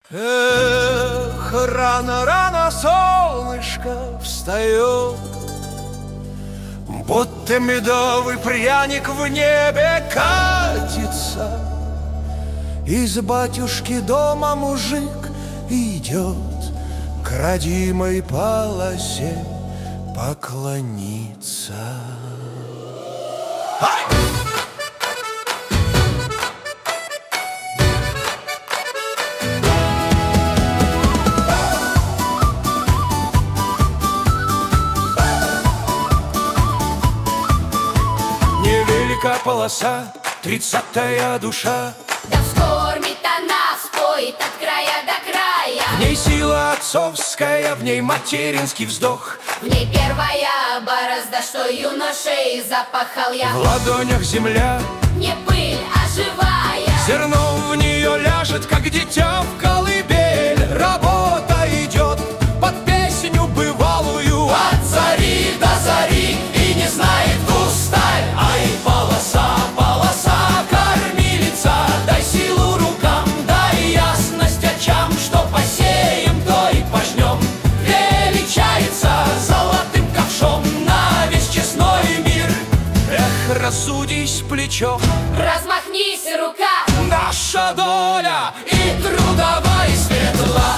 Эх, рано-рано солнышко встает, будто медовый пряник в небе катится. Из батюшки дома мужик идет к родимой полосе поклониться. Невелика полоса, 30-я душа, да вскормит она, споет от края до края. в ней сила отцовская, в ней материнский вздох, В ней первая борозда, что юношей запахал я. в ладонях земля, Не пыль, а живая. зерно в нее ляжет, как дитя в колыбель. Работа идет под песню бывалую, От зари до зари и не знает усталь. Ай, полоса, полоса, кормилица, дай силу рукам, дай ясность очам, что посеем, то и пожнем. Величается золотым ковшом на весь честной мир. эх, рассудись плечо, Размахнись, рука, наша доля И трудовая и светла.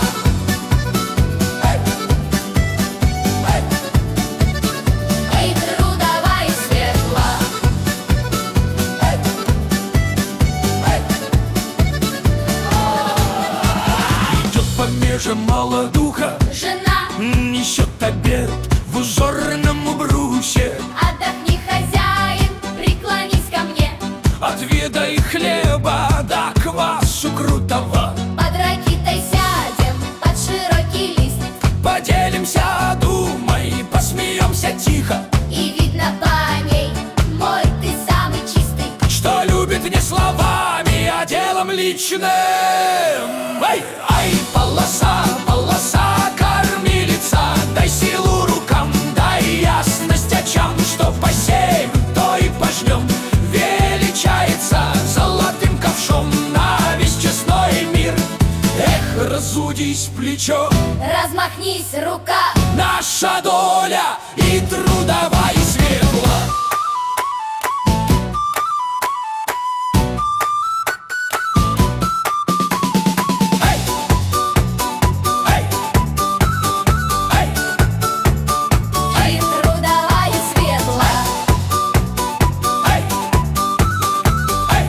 и трудовая, и светла. идет по межам молодуха, Жена, несет обед в узорном брусе. отдохни, хозяин, преклонись ко мне. Отведай хлеба да квасу крутого, Под ракитой сядем, под широкий лист. поделимся думой, посмеемся тихо, И видно по ней, мой ты самый чистый. что любит не словами, а делом личным. Ай, Ай, полоса, полоса, кормилица, дай силу рукам, дай ясность очам, что посеем, то и пожнем. Величается золотым ковшом на весь честной мир. эх, разудись плечо, Размахнись, рука, Наша доля и трудовая, и светла. Эй! Эй! Эй! и трудовая, и светла. Эй! Эй!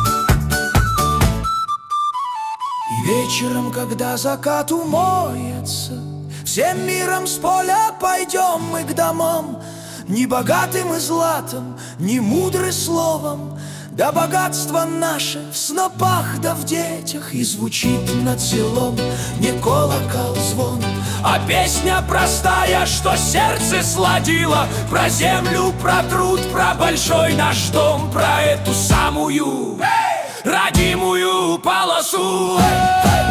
И вечером, когда закат умоется, всем миром с поля пойдем мы к домам. Не богатым и златом, не мудрым словом, да богатство наше в снопах да в детях. И звучит над селом не колокол звон, А песня простая, что сердце сладила, про землю, про труд, про большой наш дом, про эту самую родимую полосу.